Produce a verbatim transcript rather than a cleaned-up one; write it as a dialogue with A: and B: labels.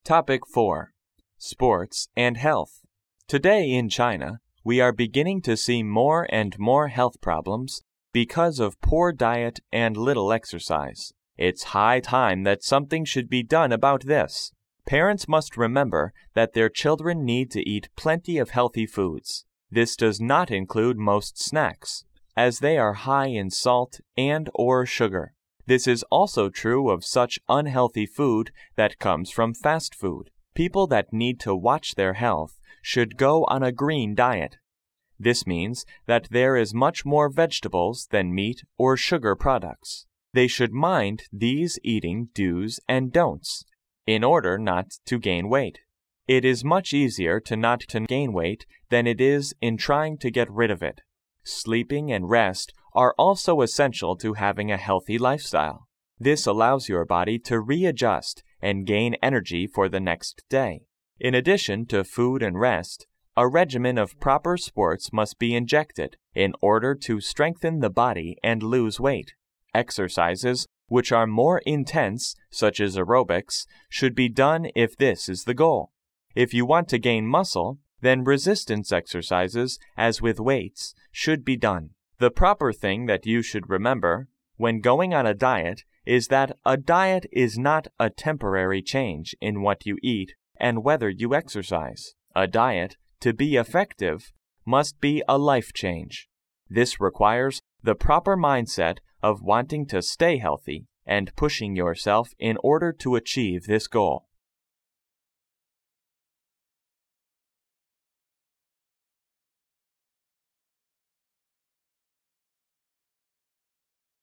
A: Topic four. Sports and Health. Today in China, we are beginning to see more and more health problems because of poor diet and little exercise. It's high time that something should be done about this. Parents must remember that their children need to eat plenty of healthy foods. This does not include most snacks, as they are high in salt and or sugar. This is also true of such unhealthy food that comes from fast food. People that need to watch their health should go on a green diet. This means that there is much more vegetables than meat or sugar products. They should mind these eating do's and don'ts in order not to gain weight. It is much easier to not to gain weight than it is in trying to get rid of it. Sleeping and rest are also essential to having a healthy lifestyle. This allows your body to readjust and gain energy for the next day. In addition to food and rest, a regimen of proper sports must be injected in order to strengthen the body and lose weight. Exercises, which are more intense, such as aerobics, should be done if this is the goal. If you want to gain muscle, then resistance exercises, as with weights, should be done. The proper thing that you should remember when going on a diet is that a diet is not a temporary change in what you eat and whether you exercise. A diet, to be effective, must be a life change. This requires the proper mindset of wanting to stay healthy and pushing yourself in order to achieve this goal.